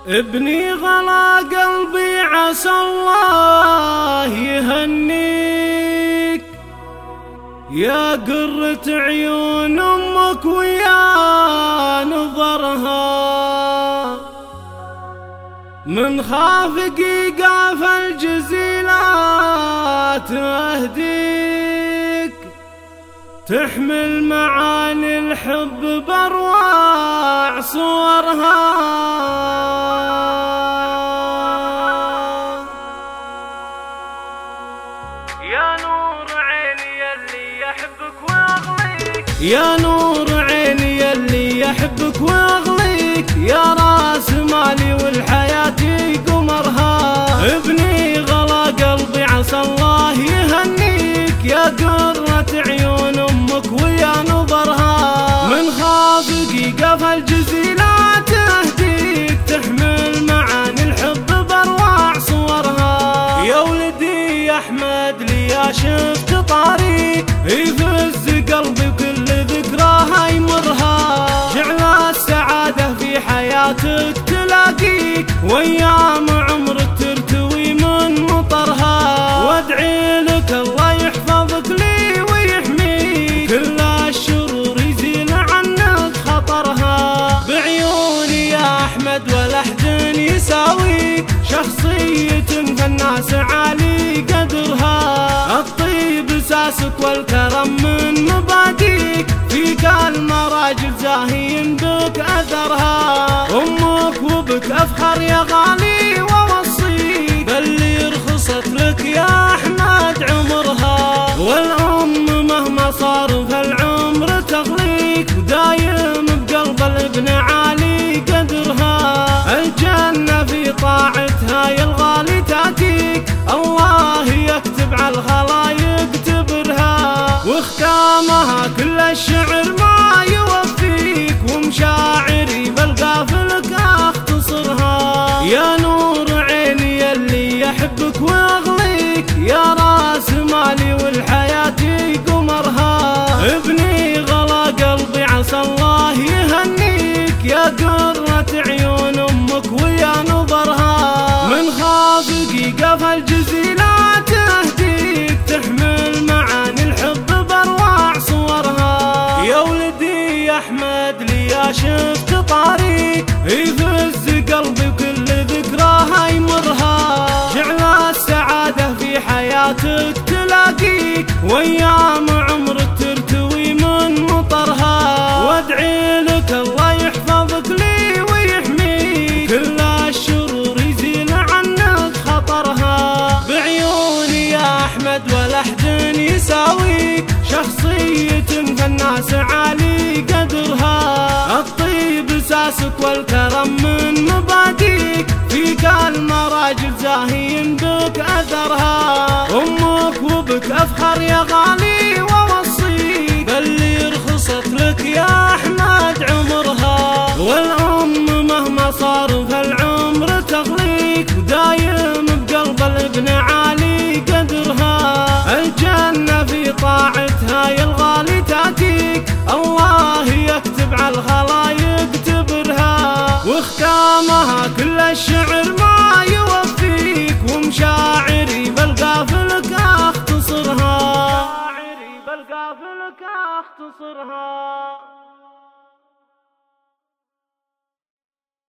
ابني غلا قلبي عسى الله يهنيك، يا قرة عيون أمك ويا نظرها، من خافق قاف الجزيلات أهديك، تحمل معاني الحب بأروع صورها. يا نور عيني يلي يحبك ويغليك، يا نور عيني يلي يحبك ويغليك، يا راس مالي والحياة قمرها. ابني غلا قلبي عسى الله يهنيك، يا قرة عيون أمك ويا نظرها، من خافق قف الجزيلات أهديك، تحمل معاني الحب بأروع صورها. يا ولدي يا أحمد لي يا شفت طريق يفز قلبي وكل ذكراها يمرها، جعل السعادة في حياتك تلاقيك، وأيام عمرك ترتوي من مطرها، وادعي لك الله يحفظك لي ويحميك، كل الشرور يزيل عنك خطرها. بعيوني يا أحمد ولا أحد يساويك، شخصية فالناس عالي قدرها، الطيب اساسك والكرم من مباديك، فيك المراجل زاهين بك اثرها. امك وبك افخر يا غالي ووصيك، باللي رخصت لك يا احمد عمرها، والام مهما صار فالعمر تغليك، ودايم بقلب الابن عالي قدرها، الجنة في طاعتها يا الغالي تاتيك، الله يكتب على الخلايق تبرها، واختامها كل الشعر ما يوفيك، ومشاعري بالقافلك اختصرها. يا نور عيني يلي يحبك ويغليك، يا راس مالي والحياة قمرها، ابني غلا قلبي عسى الله يهنيك، يا قرة عيون أمك ويا نظرها، من خافق قف الجزيلات أهديك، تحمل معاني الحب بأروع صورها. يا ولدي يا أحمد لي يا شفت طريق يفز قلبي وكل ذكراها يمرها، جعل السعادة في حياتك تلاقيك، وأيام عمرك ترتوي من مطرها، وادعي لك الله يحفظك لي ويحميك، كل الشرور يزيل عنك خطرها. بعيوني يا أحمد ولا أحد يساويك، شخصية فالناس عالي قدرها، الطيب اساسك والكرم من مباديك، فيك المراجل زاهين بك اثرها. امك وبك افخر يا غالي ووصيك، باللي رخصت لك يا احمد عمرها، والام مهما صار فالعمر تغليك، ودايم بقلب الابن عالي قدرها، الجنة في طاعتها يا الغالي تاتيك، الله يكتب على الخلايق تبرها، واختامها كل الشعر ما يوفيك، ومشاعري بالقافلك اختصرها.